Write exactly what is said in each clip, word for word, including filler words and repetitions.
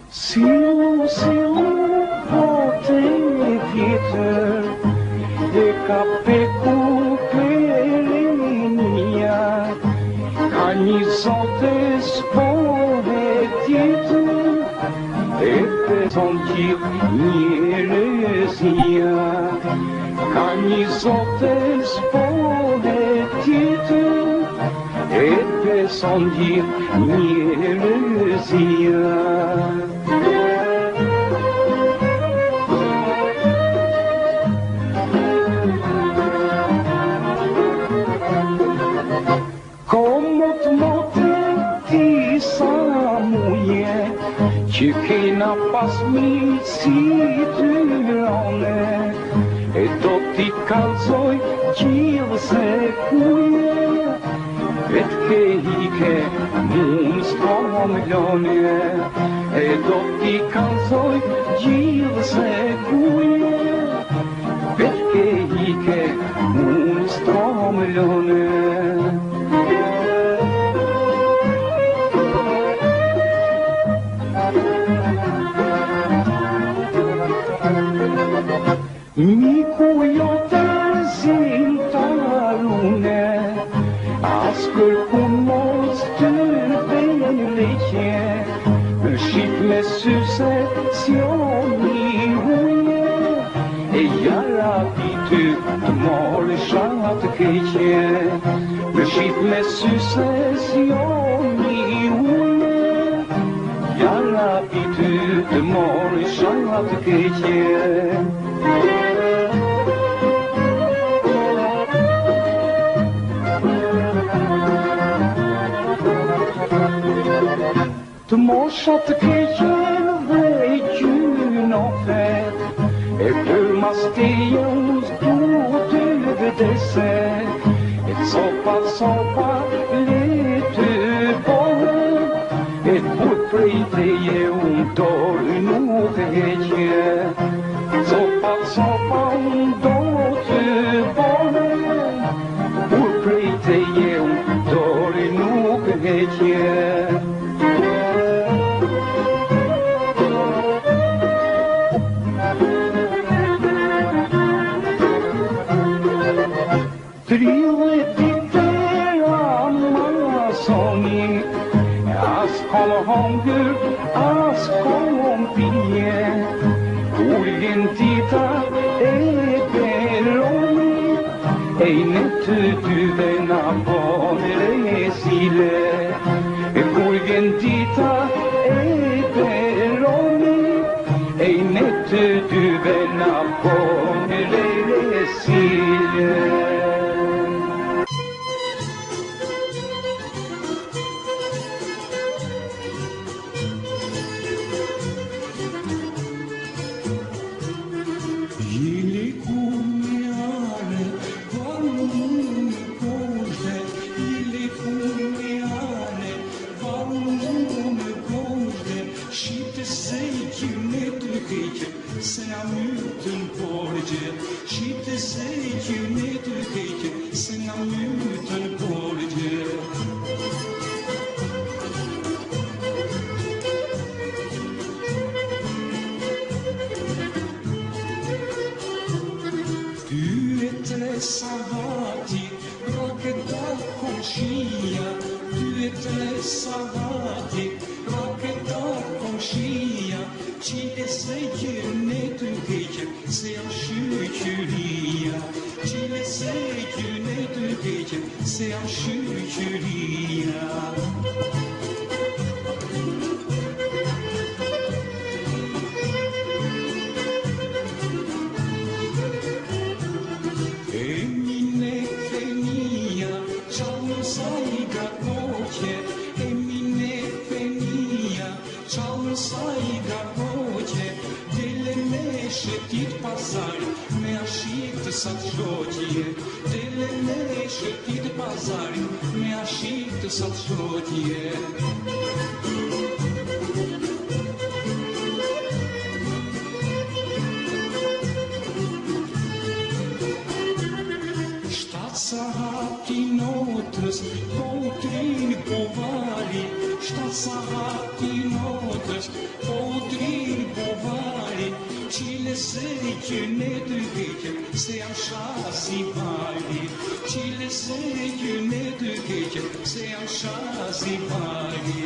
Silu, silu, poate vietă, de ca pe cuperenia, ca nizote spovedite, e pe zonchi mierezia, ca nizote spovedite, e pe zonchi mierezia. Tu che n'a pas smițitulone, e tot ti calzoi gil se cuie, et che ike mun stromilone, e tot ti calzoi gil se cuie, et che ike mun stromilone. Micu io te zintalune, ascult cum mostârbeliche, și me successioniune, e iar abitu mol șat cheche, și me successioniune, iar abitu mol șat cheche. Tu morsat chechen vecchio fait, et per mastéons tout vedesse, et sopa sopa les deux bonnes, et pour prêter un torno vecchie, sopa sopa un deux bonnes, pour prêter un torno vecchie. Trille di terra Amazzoni, ascol hunger, ascol pie, urgentita e peroni, e nettu du vena ponere sile, e urgentita e peroni, e nettu du vena ponere sile. Savati, roche da conscia, tu e tre savati, roche da conscia, ci te sei ne tu che sei a sciucuria, ci le sei ne tu che sei a sciucuria. Сатшотие, делене шетит базари, мяшит сатшотие. Штат сагати нотрес, поутрин повали, штат сагати нотрес, поутрин sei che ne duche se am șasi bani Cine sei che ne duche se am șasi bani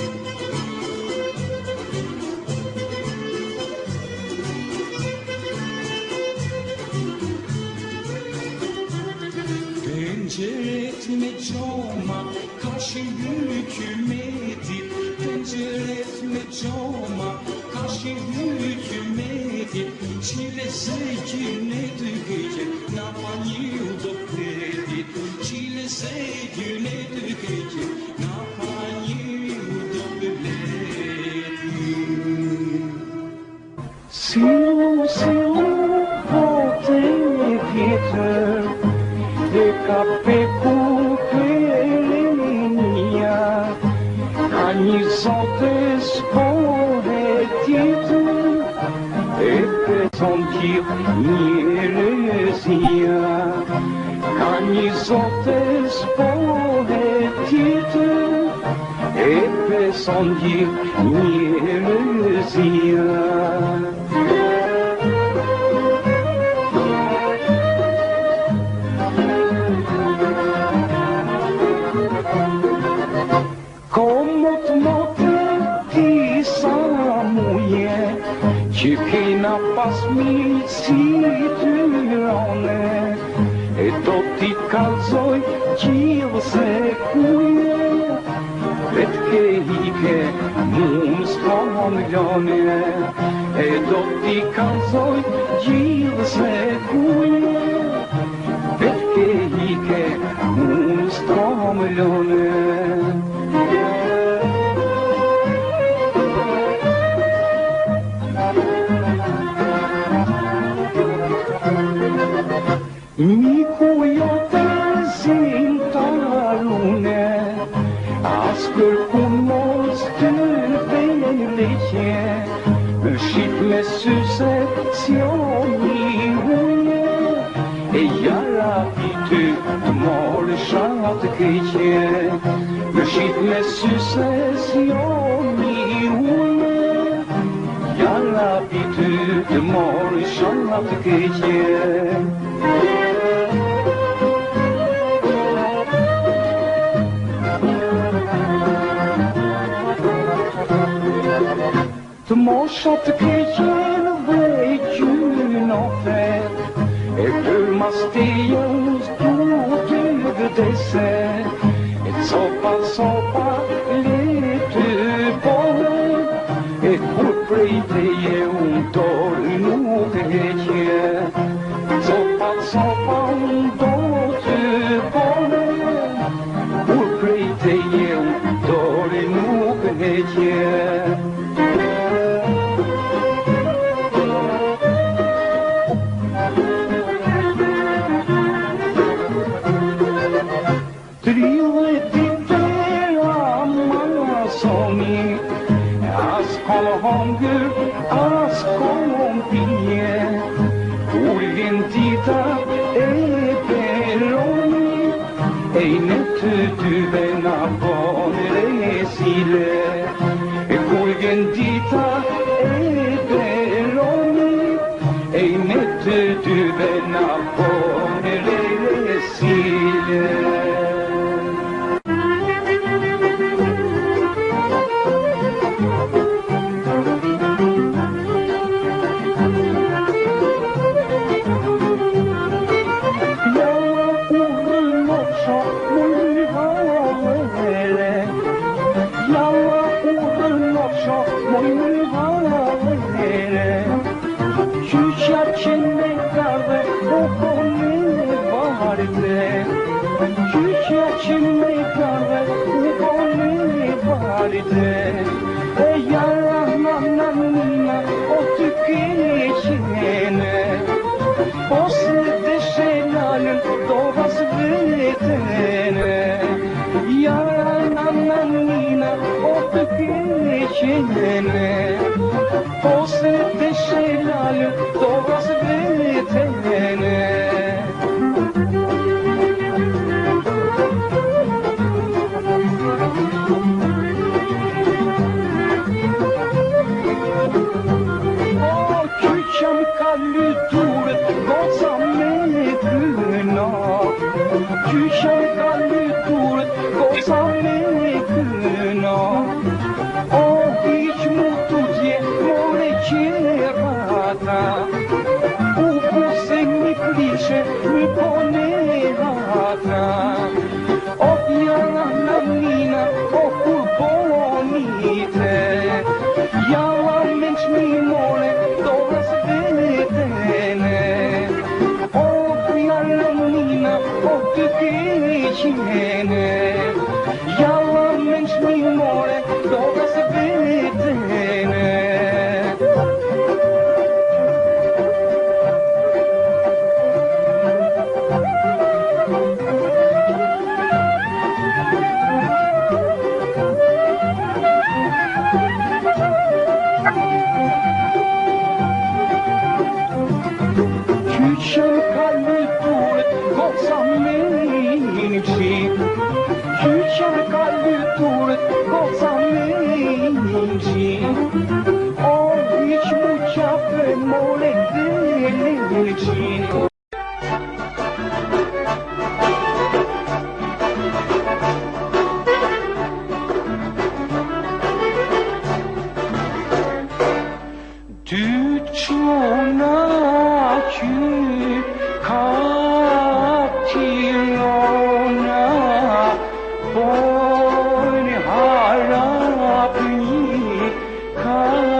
Penceret me cama ca și hükümeti Penceret me cama ca și hükümeti Cine sei che ne duche n-am eu dopedit Cine sei che ne duche n-am eu dopedit Silu, silu, volte vietă De cape cu pelenia Ani sotes poetită E pe sentir mielezia Ani sotes poetită E pe sentir mielezia Che n'a pas smițirone E tot ti calzoi Cio se cuie Cred che ike Nun stromiglione E tot ti calzoi Cio se cuie Cred che ike Nun stromiglione Micu eu te simt la lune Ascult cum mulți tâlpenice Și me susecțiunile E iar apitu mor șat căice Și me susecțiunile Iar apitu mor șat căice Moșat căiel veciun ofer E per masteios tutte vedesse E sopa sopa le tu pone E pur preite e un tor nu vece Sopa sopa un tor tu pone Pur preite e un tor nu vece Hunger, ascompie, urgentita e peroni, e nette tu vena ponere sile, e urgentita e peroni, e nette tu vena ponere sile. luturët, goca me këna. Qysha ka luturët, goca me këna. O, hiq mu të dje, more qerata. U puse mi prishe, mi pone hata. O, jara në mina, o, kur bonite. Jara menç mi more, dorës vetene. O, jara në mina, o, të keqene. Jara menç mi more, dorës vetene. Qyqen ka luturët, goca me qi. Qyqen ka luturët, goca me qi. O, hiq mu qape, more dhe qi. Dy qona qy ka tirona, bojnë harapni ka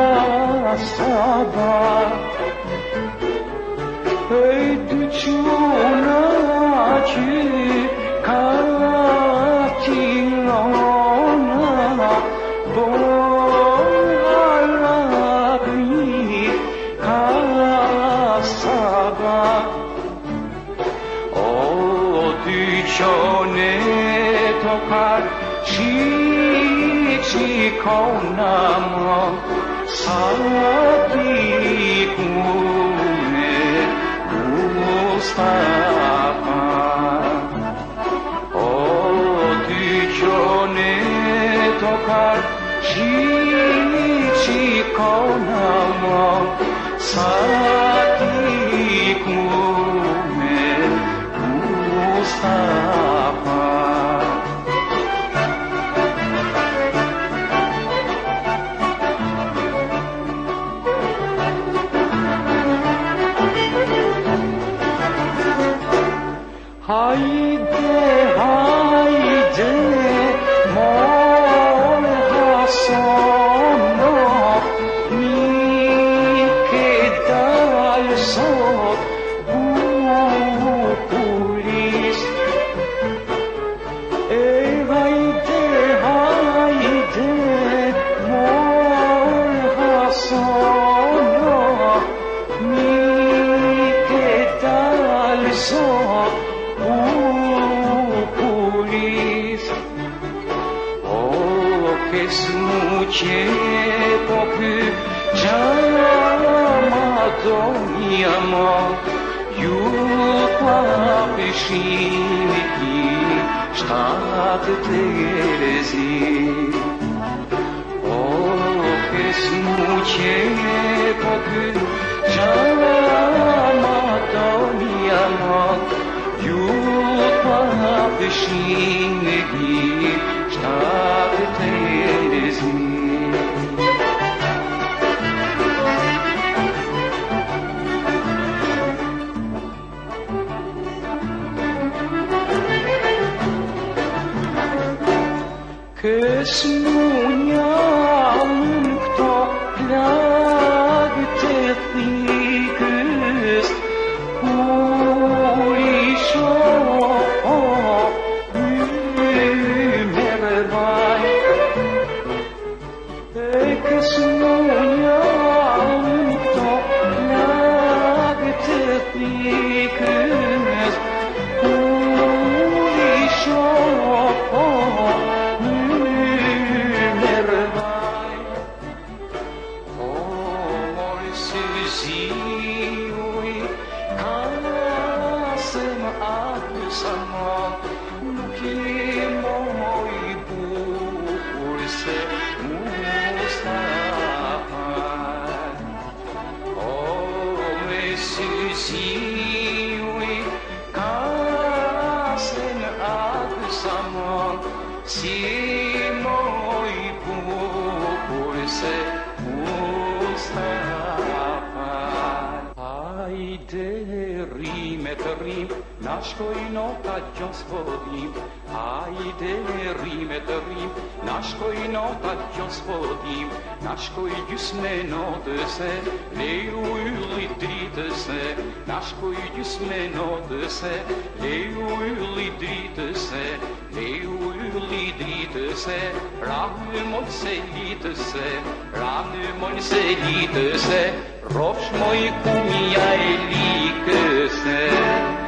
sabat. E dy qona qy ka tirona, bojnë harapni ka sabat. O, dy qone tokar qi qikona ma, sa dikune Mustafa. O, dy qone tokar qi qikona ma, sa dikune Mustafa. Haydi, haydi, mol Hasan'a, mi kedal sot bu polis. E haydi, haydi, mol Hasan'a, mi kedal sot polis. O, che smuce pocu Madonna ma, ju pa peshini shtatë të erezi. O, che smuce pocu Madonna ma, ju pa peshini shtatë të erezi. Kësmunja në këto plagë të thikës, kur i shoh mërvaj. E kësmunja në këto plagë të thikës, kur i shoh rime të rim, na shkoj nota Gospodim. Hajde rime të rim, na shkoj nota Gospodim. Na shkoj gjysme notëse, leju ylli dritëse. Na shkoj gjysme notëse, leju ylli dritëse. Leju ylli dritëse, rahë moj se litëse. Rahë moj se litëse, rofsh moj kumja e likëse.